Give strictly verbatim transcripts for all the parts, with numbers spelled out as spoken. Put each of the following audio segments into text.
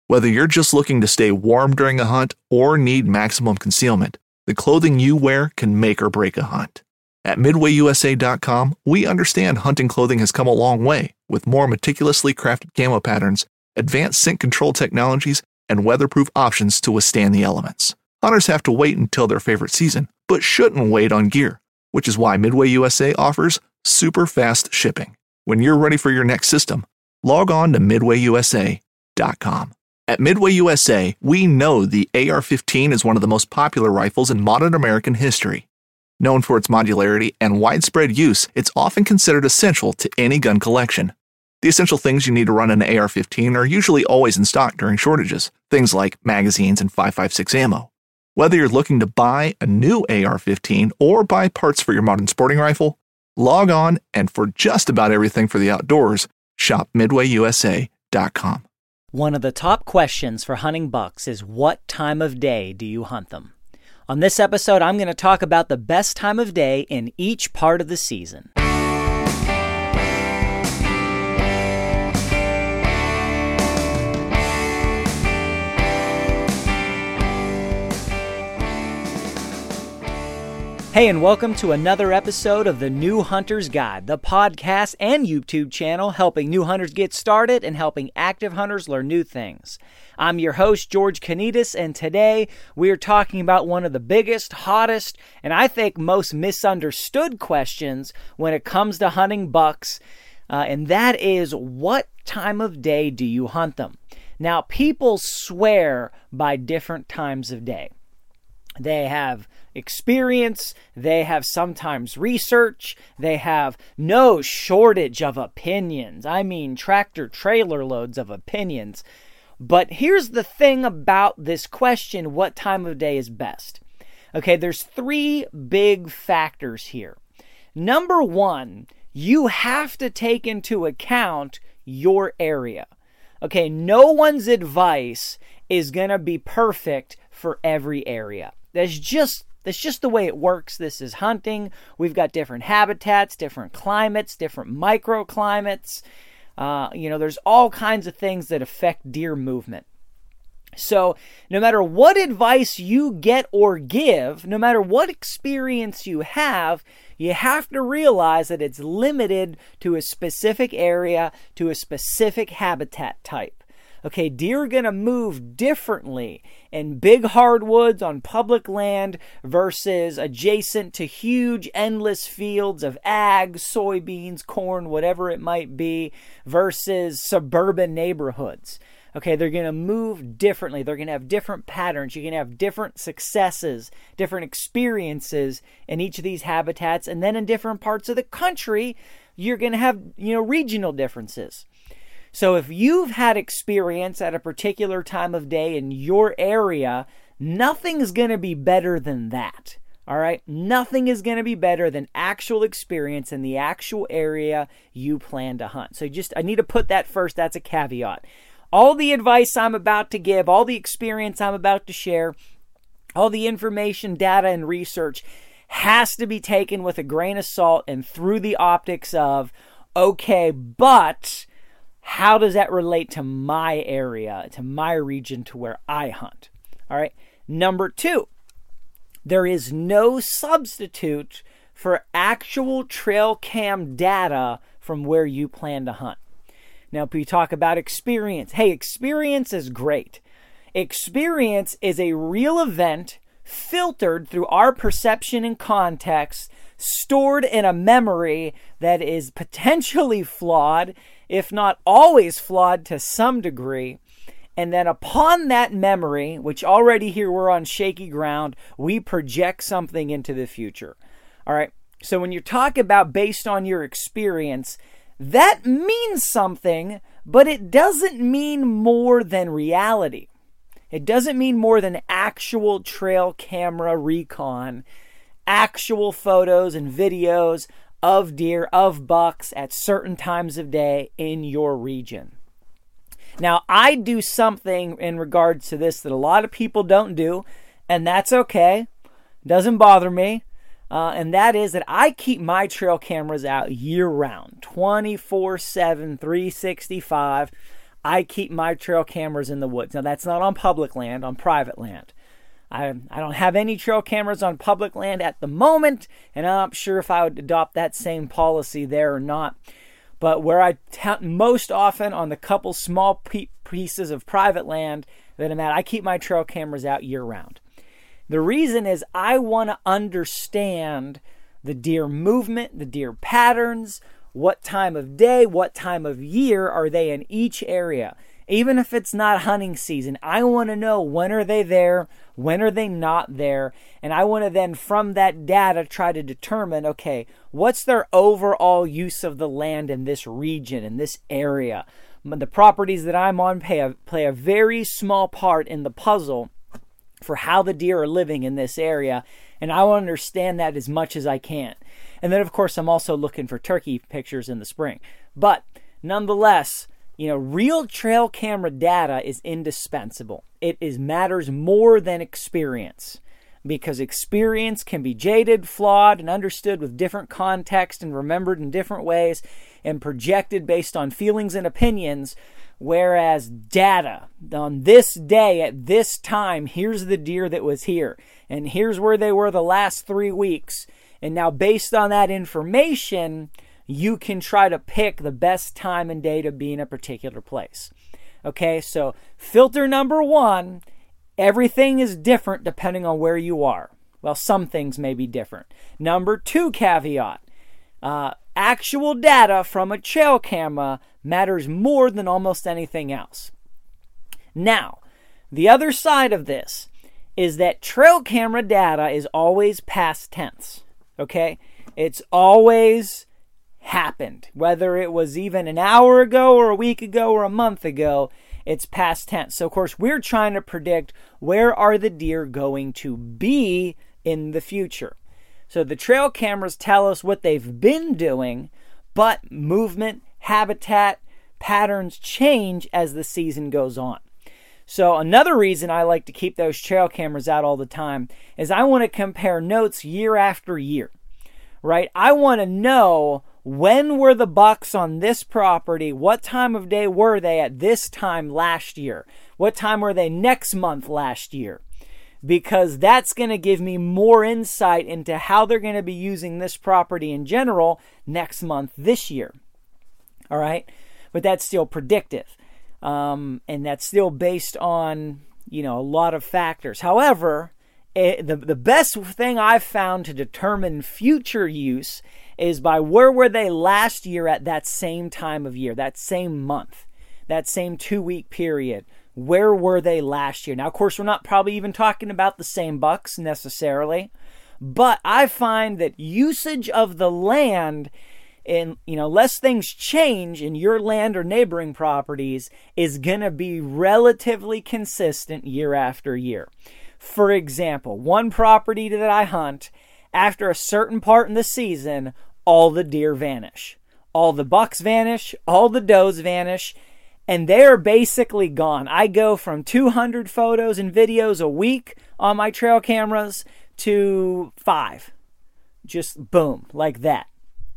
Whether you're just looking to stay warm during a hunt or need maximum concealment, the clothing you wear can make or break a hunt. At Midway U S A dot com, we understand hunting clothing has come a long way with more meticulously crafted camo patterns, advanced scent control technologies, and weatherproof options to withstand the elements. Hunters have to wait until their favorite season, but shouldn't wait on gear, which is why Midway U S A offers super fast shipping. When you're ready for your next system, log on to Midway U S A dot com. At Midway U S A, we know the A R fifteen is one of the most popular rifles in modern American history. Known for its modularity and widespread use, it's often considered essential to any gun collection. The essential things you need to run an A R fifteen are usually always in stock during shortages, things like magazines and five five six ammo. Whether you're looking to buy a new A R fifteen or buy parts for your modern sporting rifle, log on and for just about everything for the outdoors, shop Midway U S A dot com. One of the top questions for hunting bucks is, what time of day do you hunt them? On this episode, I'm going to talk about the best time of day in each part of the season. Hey, and welcome to another episode of the New Hunter's Guide, the podcast and YouTube channel helping new hunters get started and helping active hunters learn new things. I'm your host, George Kanitas, and today we are talking about one of the biggest, hottest, and I think most misunderstood questions when it comes to hunting bucks, uh, and that is, what time of day do you hunt them? Now, people swear by different times of day. They have experience, they have sometimes research, they have no shortage of opinions. I mean, tractor trailer loads of opinions. But here's the thing about this question, what time of day is best? Okay, there's three big factors here. Number one, you have to take into account your area. Okay, no one's advice is going to be perfect for every area. That's just that's just the way it works. This is hunting. We've got different habitats, different climates, different microclimates. Uh, you know, there's all kinds of things that affect deer movement. So no matter what advice you get or give, no matter what experience you have, you have to realize that it's limited to a specific area, to a specific habitat type. Okay, deer are going to move differently in big hardwoods on public land versus adjacent to huge endless fields of ag, soybeans, corn, whatever it might be, versus suburban neighborhoods. Okay, they're going to move differently. They're going to have different patterns. You're going to have different successes, different experiences in each of these habitats. And then in different parts of the country, you're going to have, you know, regional differences. So if you've had experience at a particular time of day in your area, nothing's going to be better than that. All right? Nothing is going to be better than actual experience in the actual area you plan to hunt. So just, I need to put that first. That's a caveat. All the advice I'm about to give, all the experience I'm about to share, all the information, data, and research has to be taken with a grain of salt and through the optics of, okay, but how does that relate to my area, to my region, to where I hunt? All right. Number two, there is no substitute for actual trail cam data from where you plan to hunt. Now, if we talk about experience, hey, experience is great. Experience is a real event filtered through our perception and context, stored in a memory that is potentially flawed, if not always flawed to some degree. And then upon that memory, which already here we're on shaky ground, we project something into the future. All right. So when you talk about based on your experience, that means something, but it doesn't mean more than reality. It doesn't mean more than actual trail camera recon, actual photos and videos of deer, of bucks at certain times of day in your region. Now, I do something in regards to this that a lot of people don't do, and that's okay. Doesn't bother me. Uh, and that is that I keep my trail cameras out year-round, twenty-four seven, three sixty-five. I keep my trail cameras in the woods. Now, that's not on public land, on private land. I, I don't have any trail cameras on public land at the moment, and I'm not sure if I would adopt that same policy there or not. But where I t- most often on the couple small pe- pieces of private land that I'm at, I keep my trail cameras out year-round. The reason is I want to understand the deer movement, the deer patterns, what time of day, what time of year are they in each area. Even if it's not hunting season, I want to know when are they there, when are they not there, and I want to then from that data try to determine, okay, what's their overall use of the land in this region, in this area. The properties that I'm on play a, play a very small part in the puzzle for how the deer are living in this area, and I want to understand that as much as I can. And then, of course, I'm also looking for turkey pictures in the spring. But nonetheless, you know, real trail camera data is indispensable. It is matters more than experience, because experience can be jaded, flawed, and understood with different context and remembered in different ways and projected based on feelings and opinions, whereas data, on this day at this time, here's the deer that was here, and here's where they were the last three weeks. And now based on that information, you can try to pick the best time and day to be in a particular place. Okay, so filter number one, everything is different depending on where you are. Well, some things may be different. Number two caveat, uh, actual data from a trail camera matters more than almost anything else. Now, the other side of this is that trail camera data is always past tense. Okay, it's always happened. Whether it was even an hour ago or a week ago or a month ago, it's past tense. So, of course, we're trying to predict where are the deer going to be in the future. So the trail cameras tell us what they've been doing, but movement, habitat, patterns change as the season goes on. So another reason I like to keep those trail cameras out all the time is I want to compare notes year after year, right? I want to know when were the bucks on this property, what time of day were they at this time last year, what time were they next month last year, because that's going to give me more insight into how they're going to be using this property in general next month this year. All right, but that's still predictive. Um, and that's still based on, you know, a lot of factors. However, it, the, the best thing I've found to determine future use is by where were they last year at that same time of year, that same month, that same two-week period. Where were they last year? Now, of course, we're not probably even talking about the same bucks necessarily, but I find that usage of the land, and, you know, less things change in your land or neighboring properties, is going to be relatively consistent year after year. For example, one property that I hunt, after a certain part in the season, all the deer vanish. All the bucks vanish, all the does vanish, and they're basically gone. I go from two hundred photos and videos a week on my trail cameras to five. Just boom, like that.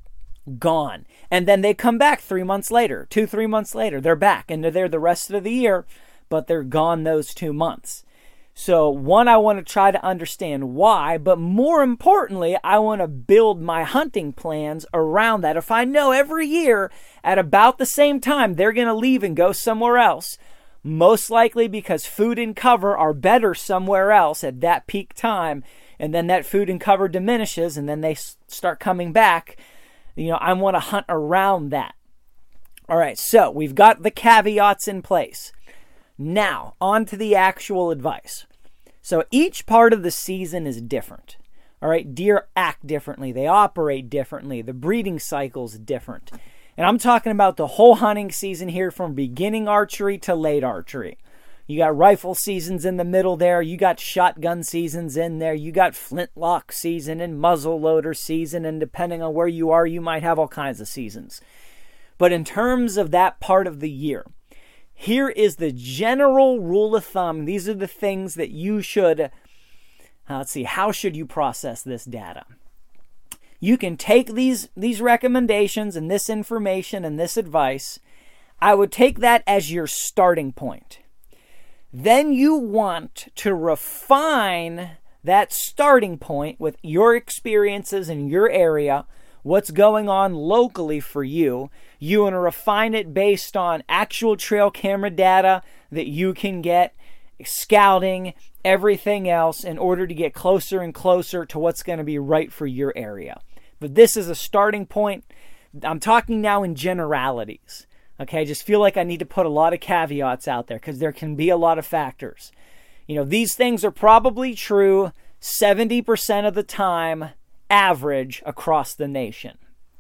Gone. And then they come back three months later, two, three months later. They're back and they're there the rest of the year, but they're gone those two months. So one, I want to try to understand why, but more importantly, I want to build my hunting plans around that. If I know every year at about the same time they're going to leave and go somewhere else, most likely because food and cover are better somewhere else at that peak time, and then that food and cover diminishes and then they start coming back, you know, I want to hunt around that. All right, so we've got the caveats in place. Now, on to the actual advice. So each part of the season is different. All right, deer act differently. They operate differently. The breeding cycle's different. And I'm talking about the whole hunting season here, from beginning archery to late archery. You got rifle seasons in the middle there. You got shotgun seasons in there. You got flintlock season and muzzleloader season. And depending on where you are, you might have all kinds of seasons. But in terms of that part of the year, here is the general rule of thumb. These are the things that you should, uh, let's see, how should you process this data? You can take these, these recommendations and this information and this advice, I would take that as your starting point. Then you want to refine that starting point with your experiences in your area, what's going on locally for you. You want to refine it based on actual trail camera data that you can get, scouting, everything else, in order to get closer and closer to what's going to be right for your area. But this is a starting point. I'm talking now in generalities. Okay, I just feel like I need to put a lot of caveats out there because there can be a lot of factors. You know, these things are probably true seventy percent of the time, average across the nation.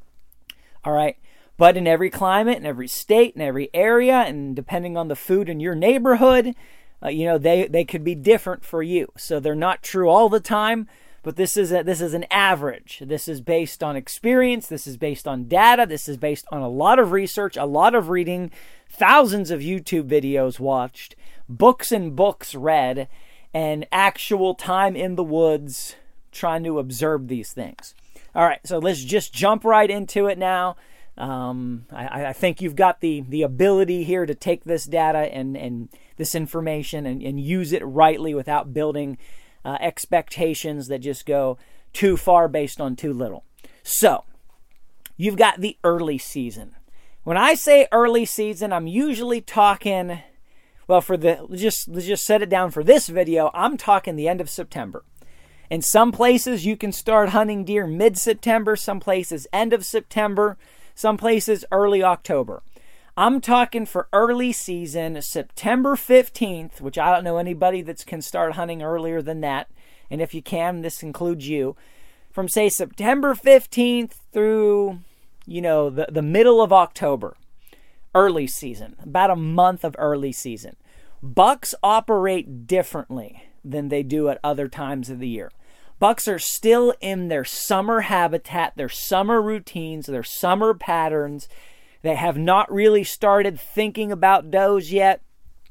All right, but in every climate, in every state, in every area, and depending on the food in your neighborhood, uh, you know, they, they could be different for you. So they're not true all the time. But this is a, this is an average. This is based on experience. This is based on data. This is based on a lot of research, a lot of reading, thousands of YouTube videos watched, books and books read, and actual time in the woods trying to observe these things. All right, so let's just jump right into it now. Um, I, I think you've got the, the ability here to take this data and, and this information and, and use it rightly without building Uh, expectations that just go too far based on too little. So, you've got the early season. When I say early season, I'm usually talking, well, for the, just, let's just set it down for this video, I'm talking the end of September. In some places, you can start hunting deer mid-September, some places end of September, some places early October. I'm talking for early season, September fifteenth, which I don't know anybody that can start hunting earlier than that. And if you can, this includes you. From, say, September fifteenth through, you know, the, the middle of October. Early season. About a month of early season. Bucks operate differently than they do at other times of the year. Bucks are still in their summer habitat, their summer routines, their summer patterns. They have not really started thinking about does yet.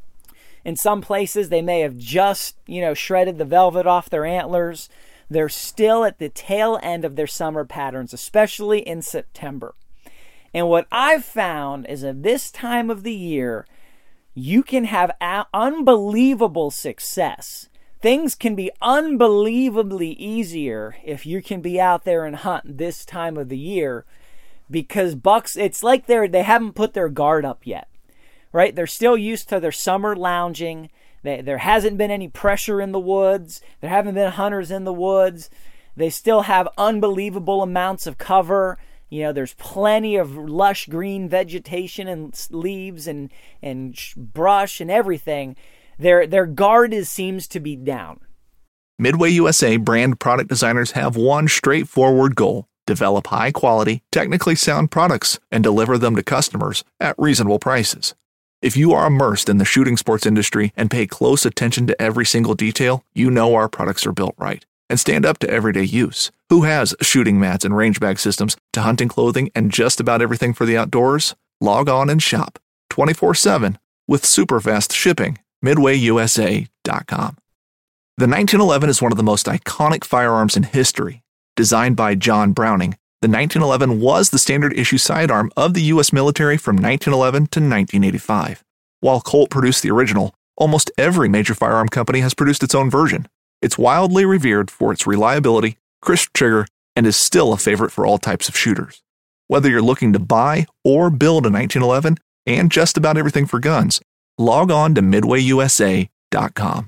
In some places, they may have just, you know, shredded the velvet off their antlers. They're still at the tail end of their summer patterns, especially in September. And what I've found is at this time of the year, you can have a- unbelievable success. Things can be unbelievably easier if you can be out there and hunt this time of the year. Because bucks, it's like they're, they haven't put their guard up yet, right? They're still used to their summer lounging. They, there hasn't been any pressure in the woods. There haven't been hunters in the woods. They still have unbelievable amounts of cover. You know, there's plenty of lush green vegetation and leaves and, and brush and everything. Their, their guard is, seems to be down. Midway U S A brand product designers have one straightforward goal: develop high-quality, technically sound products and deliver them to customers at reasonable prices. If you are immersed in the shooting sports industry and pay close attention to every single detail, you know our products are built right and stand up to everyday use. Who has shooting mats and range bag systems to hunting clothing and just about everything for the outdoors? Log on and shop twenty-four seven with super fast shipping. midway u s a dot com. The nineteen eleven is one of the most iconic firearms in history. Designed by John Browning, the nineteen eleven was the standard issue sidearm of the U S military from nineteen eleven to nineteen eighty-five. While Colt produced the original, almost every major firearm company has produced its own version. It's wildly revered for its reliability, crisp trigger, and is still a favorite for all types of shooters. Whether you're looking to buy or build a nineteen eleven and just about everything for guns, log on to midway u s a dot com.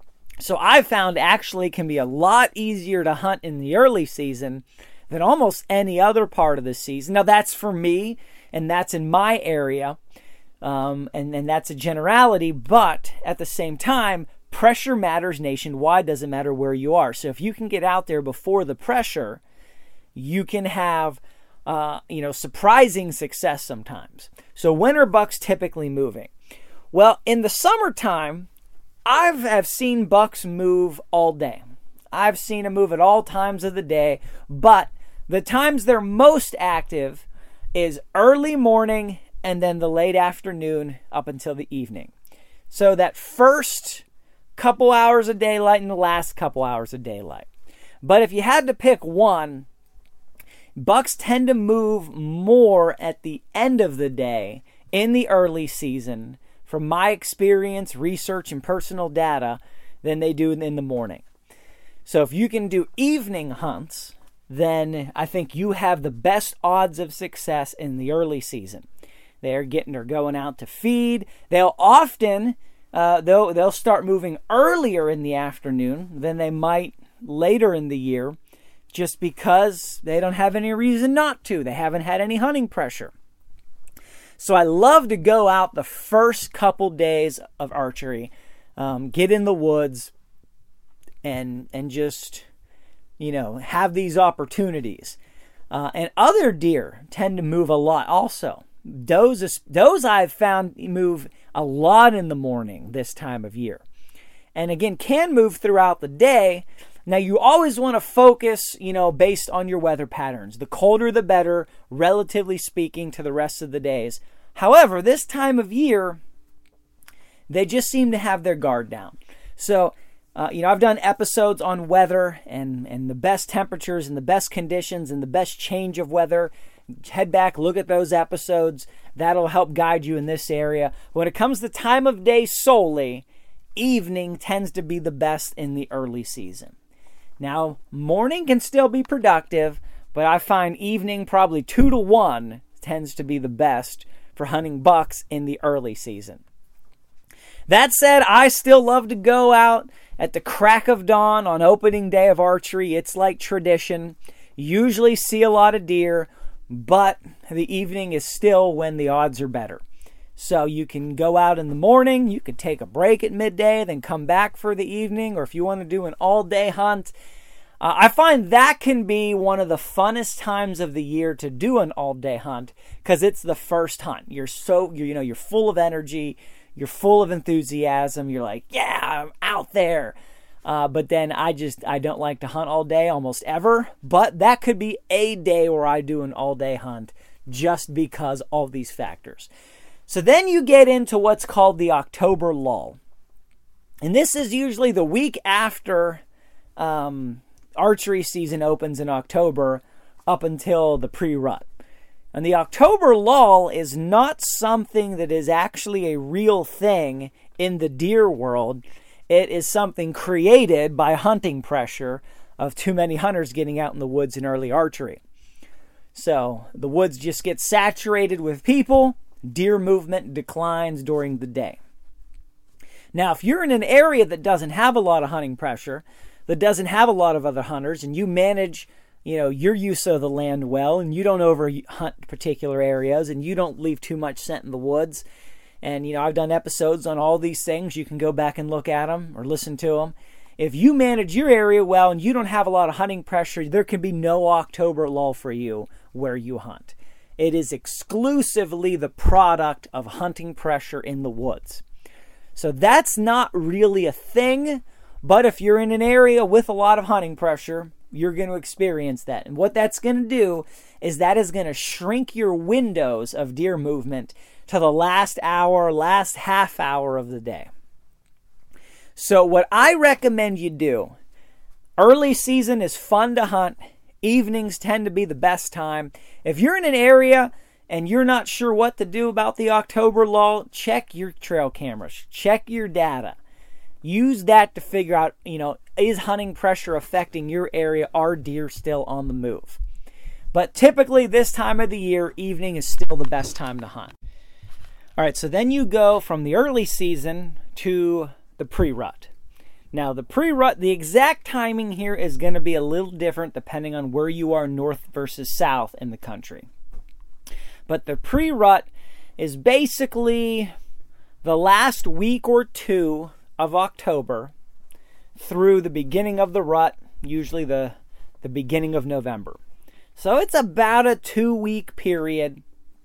So I found actually can be a lot easier to hunt in the early season than almost any other part of the season. Now that's for me, and that's in my area, um, and, and that's a generality, but at the same time, pressure matters nationwide, doesn't matter where you are. So if you can get out there before the pressure, you can have uh, you know, surprising success sometimes. So when are bucks typically moving? Well, in the summertime, I've have seen bucks move all day. I've seen them move at all times of the day, but the times they're most active is early morning and then the late afternoon up until the evening. So that first couple hours of daylight and the last couple hours of daylight. But if you had to pick one, bucks tend to move more at the end of the day in the early season, from my experience, research, and personal data, than they do in the morning. So if you can do evening hunts, then I think you have the best odds of success in the early season. They're getting or going out to feed. They'll often uh, they'll they'll start moving earlier in the afternoon than they might later in the year, just because they don't have any reason not to. They haven't had any hunting pressure. So I love to go out the first couple days of archery, um, get in the woods, and and just, you know, have these opportunities. Uh, and other deer tend to move a lot also. Does, does I've found move a lot in the morning this time of year. And again, can move throughout the day. Now, you always want to focus, you know, based on your weather patterns. The colder, the better, relatively speaking, to the rest of the days. However, this time of year, they just seem to have their guard down. So, uh, you know, I've done episodes on weather and, and the best temperatures and the best conditions and the best change of weather. Head back, look at those episodes. That'll help guide you in this area. When it comes to time of day solely, evening tends to be the best in the early season. Now, morning can still be productive, but I find evening probably two to one tends to be the best for hunting bucks in the early season. That said, I still love to go out at the crack of dawn on opening day of archery. It's like tradition. Usually see a lot of deer, but the evening is still when the odds are better. So you can go out in the morning, you could take a break at midday, then come back for the evening, or if you want to do an all-day hunt. Uh, I find that can be one of the funnest times of the year to do an all-day hunt, because it's the first hunt. You're so, you're, you know, you're full of energy, you're full of enthusiasm, you're like, yeah, I'm out there. Uh, but then I just, I don't like to hunt all day almost ever. But that could be a day where I do an all-day hunt just because of these factors. So then you get into what's called the October lull. And this is usually the week after um, archery season opens in October up until the pre-rut. And the October lull is not something that is actually a real thing in the deer world. It is something created by hunting pressure of too many hunters getting out in the woods in early archery. So the woods just get saturated with people. Deer movement declines during the day. Now, if you're in an area that doesn't have a lot of hunting pressure, that doesn't have a lot of other hunters, and you manage, you know, your use of the land well, and you don't overhunt particular areas, and you don't leave too much scent in the woods, and, you know, I've done episodes on all these things. You can go back and look at them or listen to them. If you manage your area well and you don't have a lot of hunting pressure, there can be no October lull for you where you hunt. It is exclusively the product of hunting pressure in the woods. So that's not really a thing, but if you're in an area with a lot of hunting pressure, you're going to experience that. And what that's going to do is that is going to shrink your windows of deer movement to the last hour, last half hour of the day. So what I recommend you do, early season is fun to hunt. Evenings tend to be the best time. If you're in an area and you're not sure what to do about the October lull, check your trail cameras. Check your data. Use that to figure out, you know, is hunting pressure affecting your area? Are deer still on the move? But typically this time of the year, evening is still the best time to hunt. All right, so then you go from the early season to the pre-rut. Now, the pre-rut, the exact timing here is going to be a little different depending on where you are north versus south in the country. But the pre-rut is basically the last week or two of October through the beginning of the rut, usually the, the beginning of November. So it's about a two-week period.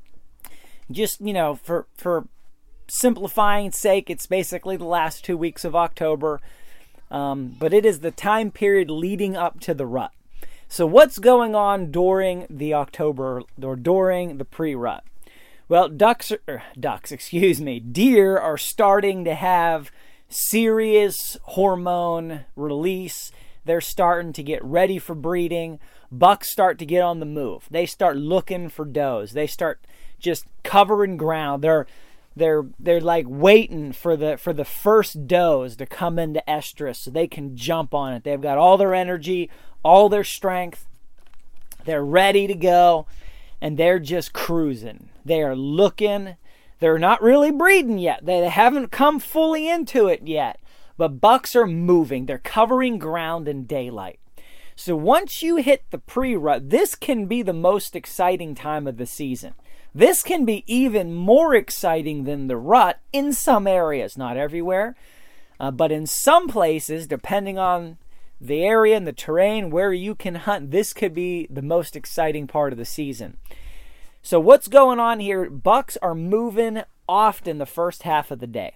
Just, you know, for, for simplifying sake, it's basically the last two weeks of October. Um, but it is the time period leading up to the rut. So what's going on during the October, or during the pre-rut? Well, ducks, are, ducks, excuse me, deer are starting to have serious hormone release. They're starting to get ready for breeding. Bucks start to get on the move. They start looking for does. They start just covering ground. They're they're they're like waiting for the for the first does to come into estrus so they can jump on it. They've got all their energy, all their strength. They're ready to go, and they're just cruising. They are looking. They're not really breeding yet. They haven't come fully into it yet. But bucks are moving. They're covering ground in daylight. So once you hit the pre-rut, this can be the most exciting time of the season. This can be even more exciting than the rut in some areas, not everywhere. Uh, but in some places, depending on the area and the terrain where you can hunt, this could be the most exciting part of the season. So what's going on here? Bucks are moving often the first half of the day.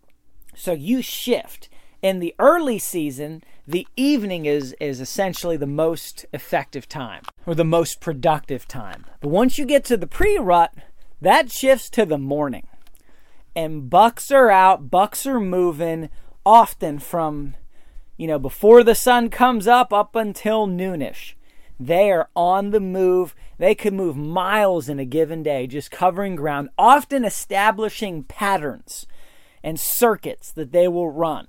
So you shift. In the early season, the evening is, is essentially the most effective time, or the most productive time. But once you get to the pre-rut, that shifts to the morning. And bucks are out, bucks are moving often from, you know, before the sun comes up, up until noonish. They are on the move. They could move miles in a given day, just covering ground, often establishing patterns and circuits that they will run.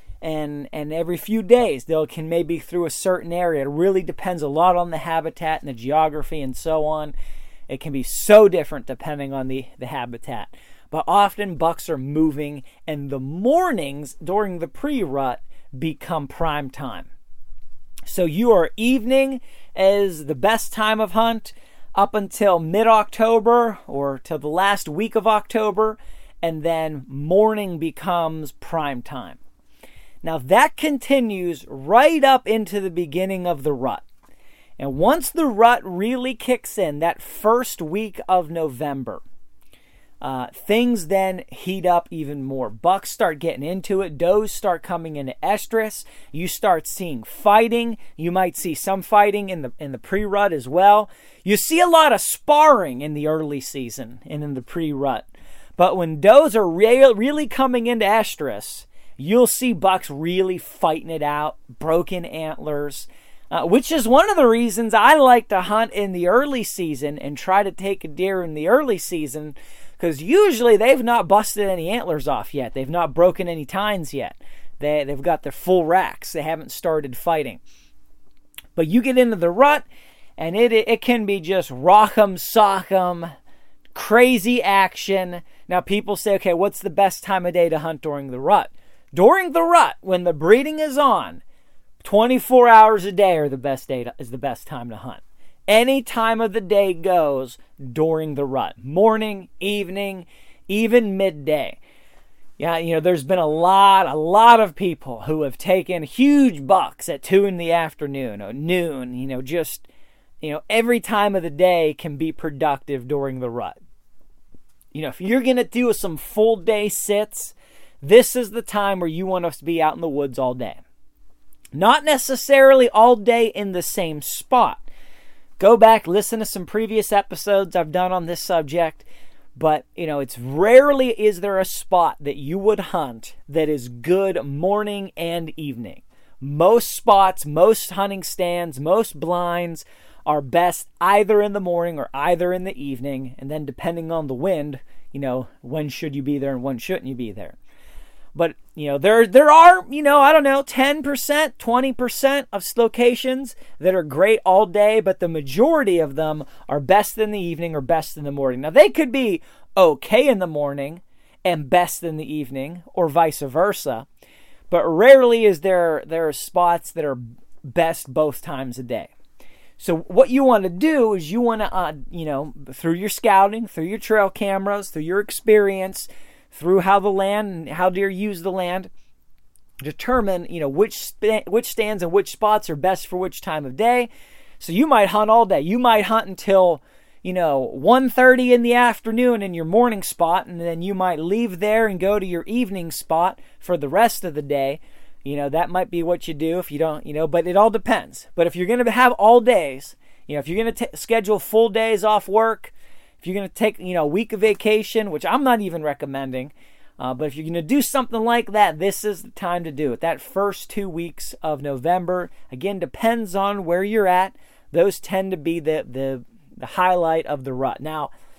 And and every few days, they can maybe through a certain area. It really depends a lot on the habitat and the geography and so on. It can be so different depending on the, the habitat. But often bucks are moving, and the mornings during the pre-rut become prime time. So your evening is the best time of hunt up until mid-October or till the last week of October, and then morning becomes prime time. Now that continues right up into the beginning of the rut. And once the rut really kicks in, that first week of November, Uh, things then heat up even more. Bucks start getting into it. Does start coming into estrus. You start seeing fighting. You might see some fighting in the in the pre-rut as well. You see a lot of sparring in the early season and in the pre-rut. But when does are re- really coming into estrus, you'll see bucks really fighting it out, broken antlers, uh, which is one of the reasons I like to hunt in the early season and try to take a deer in the early season. Because usually they've not busted any antlers off yet. They've not broken any tines yet. They, they've got their full racks. They haven't started fighting. But you get into the rut, and it it can be just rock 'em, sock 'em, crazy action. Now people say, okay, what's the best time of day to hunt during the rut? During the rut, when the breeding is on, twenty-four hours a day are the best day to, is the best time to hunt. Any time of the day goes during the rut. Morning, evening, even midday. Yeah, you know, there's been a lot, a lot of people who have taken huge bucks at two in the afternoon or noon. You know, just, you know, every time of the day can be productive during the rut. You know, if you're going to do some full day sits, this is the time where you want us to be out in the woods all day. Not necessarily all day in the same spot. Go back, listen to some previous episodes I've done on this subject. But, you know, it's rarely is there a spot that you would hunt that is good morning and evening. Most spots, most hunting stands, most blinds are best either in the morning or either in the evening. And then depending on the wind, you know, when should you be there and when shouldn't you be there. But, you know, there there are, you know, I don't know, ten percent, twenty percent of locations that are great all day, but the majority of them are best in the evening or best in the morning. Now, they could be okay in the morning and best in the evening or vice versa, but rarely is there, there are spots that are best both times a day. So what you want to do is you want to, uh, you know, through your scouting, through your trail cameras, through your experience, through how the land and how deer use the land, determine, you know, which sp- which stands and which spots are best for which time of day. So you might hunt all day. You might hunt until, you know, one thirty in the afternoon in your morning spot, and then you might leave there and go to your evening spot for the rest of the day. You know, that might be what you do if you don't, you know, but it all depends. But if you're going to have all days, you know, if you're going to t- schedule full days off work, if you're going to take, you know, a week of vacation, which I'm not even recommending, uh, but if you're going to do something like that, this is the time to do it. That first two weeks of November, again, depends on where you're at. Those tend to be the the, the highlight of the rut. Now,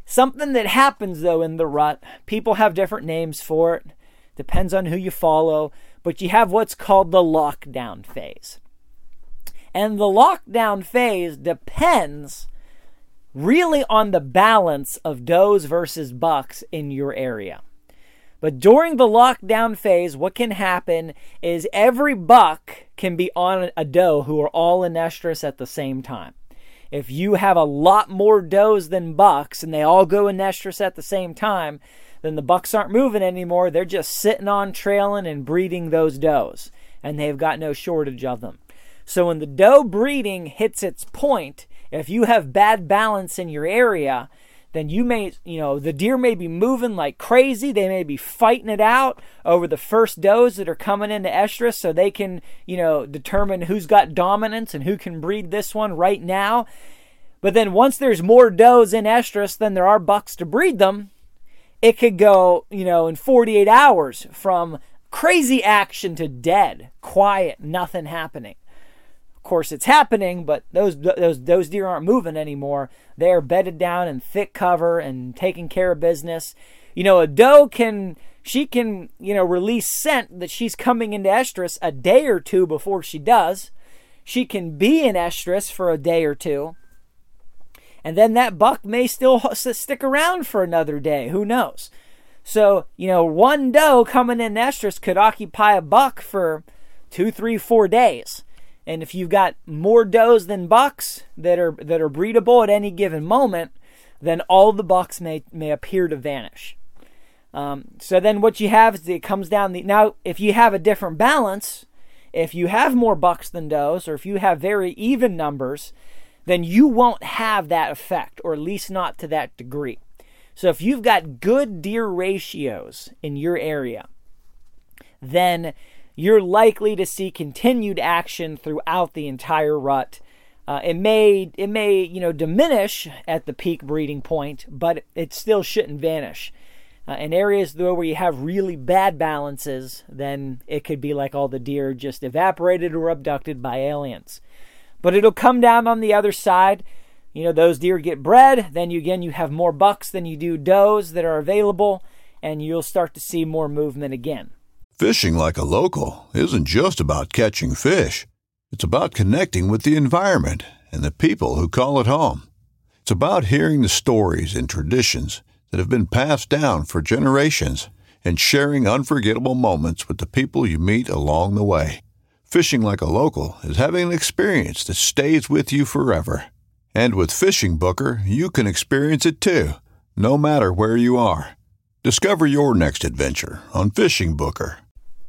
Something that happens, though, in the rut, people have different names for it, depends on who you follow, but you have what's called the lockdown phase. And the lockdown phase depends really on the balance of does versus bucks in your area. But during the lockdown phase, what can happen is every buck can be on a doe who are all in estrus at the same time. If you have a lot more does than bucks and they all go in estrus at the same time, then the bucks aren't moving anymore. They're just sitting on trailing and breeding those does, and they've got no shortage of them. So when the doe breeding hits its point, if you have bad balance in your area, then you may, you know, the deer may be moving like crazy. They may be fighting it out over the first does that are coming into estrus so they can, you know, determine who's got dominance and who can breed this one right now. But then once there's more does in estrus than there are bucks to breed them, it could go, you know, in forty-eight hours from crazy action to dead, quiet, nothing happening. Of course, it's happening, but those those those deer aren't moving anymore. They are bedded down in thick cover and taking care of business. You know, a doe can she can you know release scent that she's coming into estrus a day or two before she does. She can be in estrus for a day or two, and then that buck may still stick around for another day. Who knows? So you know, one doe coming in estrus could occupy a buck for two, three, four days. And if you've got more does than bucks that are that are breedable at any given moment, then all the bucks may may appear to vanish. Um, so then what you have is it comes down the now if you have a different balance, if you have more bucks than does, or if you have very even numbers, then you won't have that effect, or at least not to that degree. So if you've got good deer ratios in your area, then you're likely to see continued action throughout the entire rut. Uh, it may, it may, you know, diminish at the peak breeding point, but it still shouldn't vanish. Uh, in areas though where you have really bad balances, then it could be like all the deer just evaporated or abducted by aliens. But it'll come down on the other side. You know, those deer get bred. Then you, again, you have more bucks than you do does that are available, and you'll start to see more movement again. Fishing like a local isn't just about catching fish. It's about connecting with the environment and the people who call it home. It's about hearing the stories and traditions that have been passed down for generations and sharing unforgettable moments with the people you meet along the way. Fishing like a local is having an experience that stays with you forever. And with Fishing Booker, you can experience it too, no matter where you are. Discover your next adventure on Fishing Booker.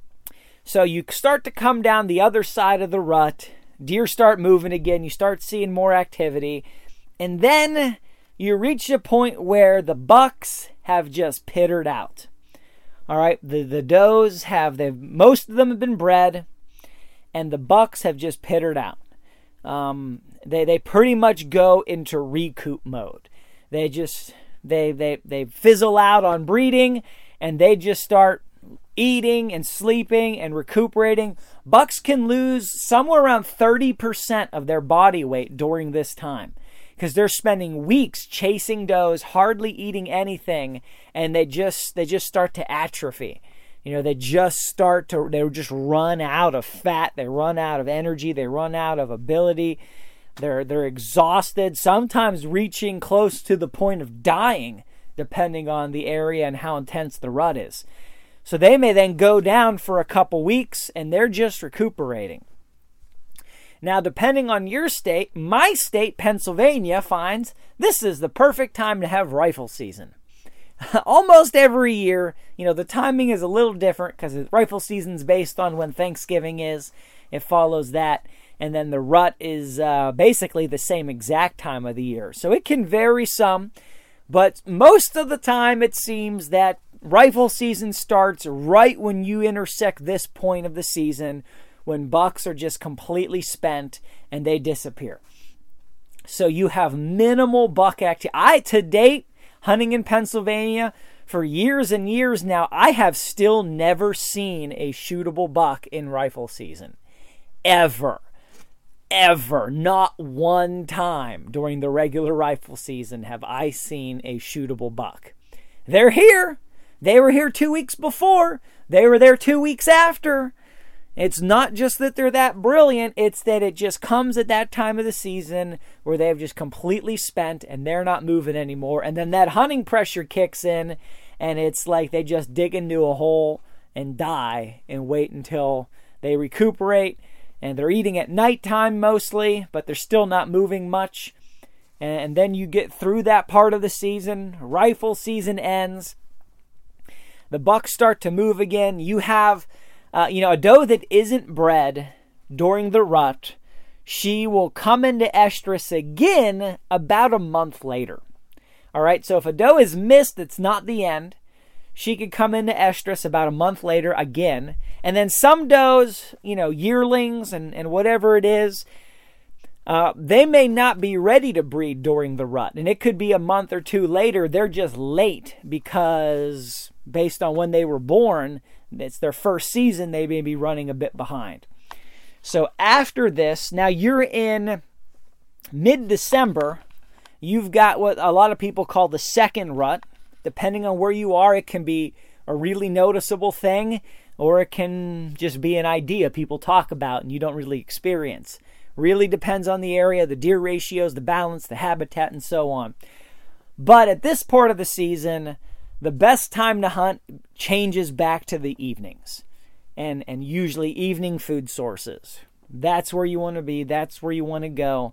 So you start to come down the other side of the rut. Deer start moving again. You start seeing more activity. And then you reach a point where the bucks have just pittered out. All right, the, the does have, they've, most of them have been bred, and the bucks have just pittered out. Um, they, they pretty much go into recoup mode. They just, they, they, they fizzle out on breeding, and they just start eating and sleeping and recuperating. Bucks can lose somewhere around thirty percent of their body weight during this time because they're spending weeks chasing does, hardly eating anything, and they just they just start to atrophy. You know, they just start to they just run out of fat, they run out of energy, they run out of ability. They're they're exhausted, sometimes reaching close to the point of dying, depending on the area and how intense the rut is. So they may then go down for a couple weeks and they're just recuperating. Now, depending on your state, my state, Pennsylvania, finds this is the perfect time to have rifle season. Almost every year, you know, the timing is a little different because rifle season's based on when Thanksgiving is. It follows that. And then the rut is uh, basically the same exact time of the year. So it can vary some, but most of the time it seems that rifle season starts right when you intersect this point of the season when bucks are just completely spent and they disappear. So you have minimal buck activity. I, to date, hunting in Pennsylvania for years and years now, I have still never seen a shootable buck in rifle season. Ever. ever, not one time during the regular rifle season have I seen a shootable buck. They're here. They were here two weeks before. They were there two weeks after. It's not just that they're that brilliant, it's that it just comes at that time of the season where they've just completely spent and they're not moving anymore. And then that hunting pressure kicks in and it's like they just dig into a hole and die and wait until they recuperate. And they're eating at nighttime mostly, but they're still not moving much. And then you get through that part of the season, rifle season ends, the bucks start to move again. You have Uh, you know, a doe that isn't bred during the rut, she will come into estrus again about a month later. All right, so if a doe is missed, it's not the end. She could come into estrus about a month later again. And then some does, you know, yearlings and, and whatever it is, uh, they may not be ready to breed during the rut. And it could be a month or two later. They're just late because based on when they were born, it's their first season, they may be running a bit behind. So after this, now you're in mid-December. You've got what a lot of people call the second rut. Depending on where you are, it can be a really noticeable thing, or it can just be an idea people talk about and you don't really experience. Really depends on the area, the deer ratios, the balance, the habitat, and so on. But at this part of the season, the best time to hunt changes back to the evenings, and and usually evening food sources. That's where you want to be. That's where you want to go.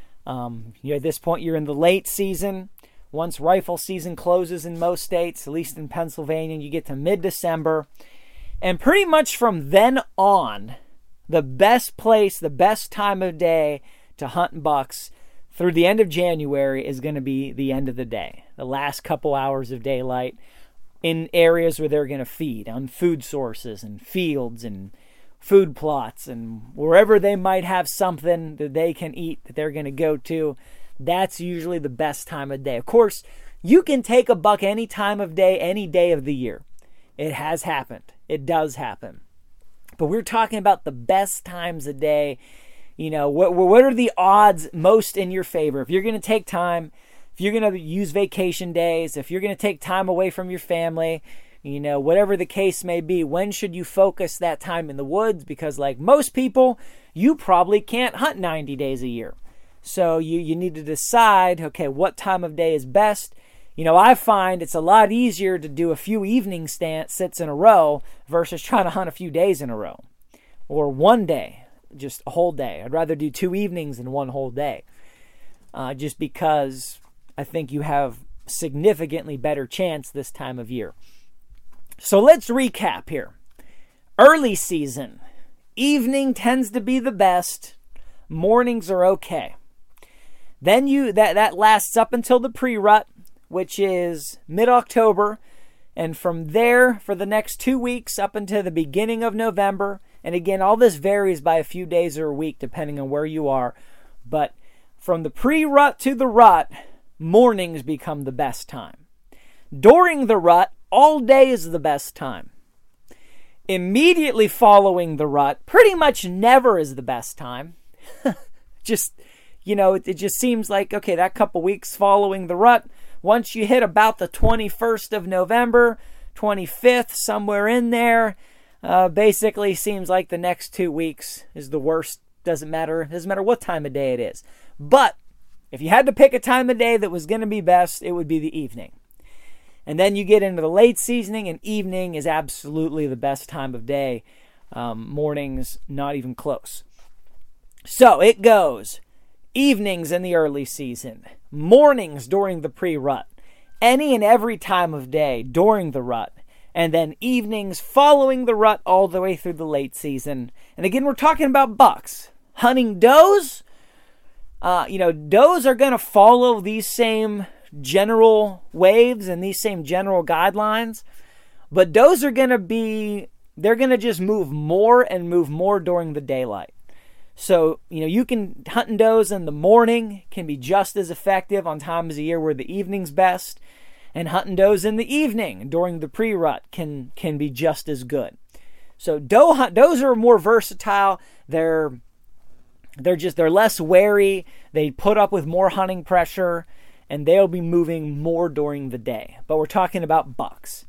Um, you know, at this point, you're in the late season. Once rifle season closes in most states, at least in Pennsylvania, you get to mid-December. And pretty much from then on, the best place, the best time of day to hunt bucks through the end of January is going to be the end of the day, the last couple hours of daylight in areas where they're going to feed, on food sources and fields and food plots and wherever they might have something that they can eat that they're going to go to. That's usually the best time of day. Of course, you can take a buck any time of day, any day of the year. It has happened. It does happen. But we're talking about the best times of day. You know, what what are the odds most in your favor? If you're going to take time, if you're going to use vacation days, if you're going to take time away from your family, you know, whatever the case may be, when should you focus that time in the woods? Because like most people, you probably can't hunt ninety days a year. So you, you need to decide, okay, what time of day is best. You know, I find it's a lot easier to do a few evening stand, sits in a row versus trying to hunt a few days in a row. Or one day, just a whole day. I'd rather do two evenings than one whole day. Uh, just because I think you have significantly better chance this time of year. So let's recap here. Early season. Evening tends to be the best. Mornings are okay. Then you that, that lasts up until the pre-rut, which is mid-October. And from there, for the next two weeks up until the beginning of November. And again, all this varies by a few days or a week, depending on where you are. But from the pre-rut to the rut, mornings become the best time. During the rut, all day is the best time. Immediately following the rut, pretty much never is the best time. Just, you know, it, it just seems like, okay, that couple weeks following the rut, once you hit about the twenty-first of November, twenty-fifth, somewhere in there, uh, basically seems like the next two weeks is the worst. Doesn't matter. Doesn't matter what time of day it is. But if you had to pick a time of day that was going to be best, it would be the evening. And then you get into the late seasoning, and evening is absolutely the best time of day. Um, mornings, not even close. So it goes. Evenings in the early season. Mornings during the pre-rut. Any and every time of day during the rut. And then evenings following the rut all the way through the late season. And again, we're talking about bucks. Hunting does, uh, you know, does are going to follow these same general waves and these same general guidelines. But does are going to be, they're going to just move more and move more during the daylight. So, you know, you can, hunting does in the morning can be just as effective on times of year where the evening's best. And hunting does in the evening during the pre-rut can, can be just as good. So doe hunt, does are more versatile. They're, they're just, they're less wary. They put up with more hunting pressure, and they'll be moving more during the day. But we're talking about bucks.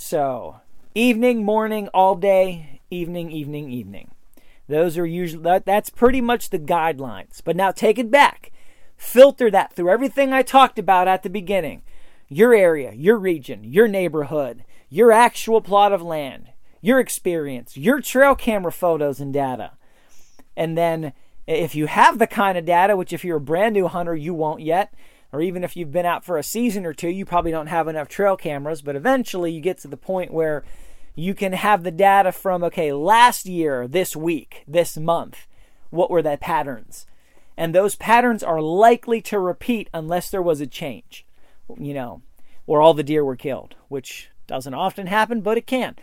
So evening, morning, all day, evening, evening, evening. Those are usually, that, that's pretty much the guidelines. But now take it back. Filter that through everything I talked about at the beginning. Your area, your region, your neighborhood, your actual plot of land, your experience, your trail camera photos and data. And then if you have the kind of data, which if you're a brand new hunter, you won't yet, or even if you've been out for a season or two, you probably don't have enough trail cameras, but eventually you get to the point where you can have the data from, okay, last year, this week, this month, what were the patterns? And those patterns are likely to repeat unless there was a change, you know, or all the deer were killed, which doesn't often happen, but it can.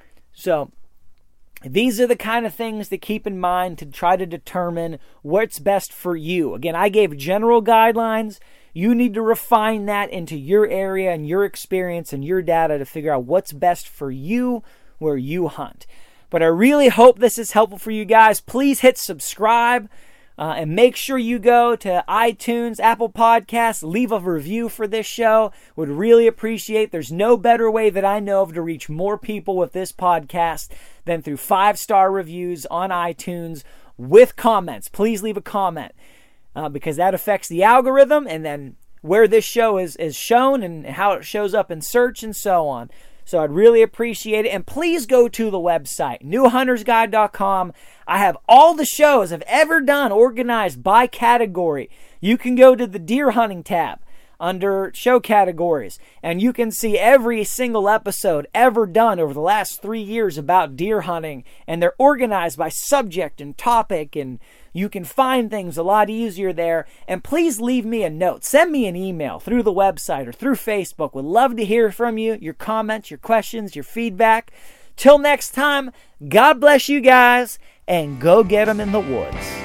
So these are the kind of things to keep in mind to try to determine what's best for you. Again, I gave general guidelines. You need to refine that into your area and your experience and your data to figure out what's best for you where you hunt. But I really hope this is helpful for you guys. Please hit subscribe uh, and make sure you go to iTunes, Apple Podcasts, leave a review for this show. Would really appreciate. There's no better way that I know of to reach more people with this podcast than through five-star reviews on iTunes with comments. Please leave a comment uh, because that affects the algorithm and then where this show is, is shown and how it shows up in search and so on. So I'd really appreciate it. And please go to the website, new hunters guide dot com. I have all the shows I've ever done organized by category. You can go to the deer hunting tab under show categories, and you can see every single episode ever done over the last three years about deer hunting, and they're organized by subject and topic, and you can find things a lot easier there. And please leave me a note. Send me an email through the website or through Facebook. Would love to hear from you, your comments, your questions, your feedback. Till next time, God bless you guys, and go get them in the woods.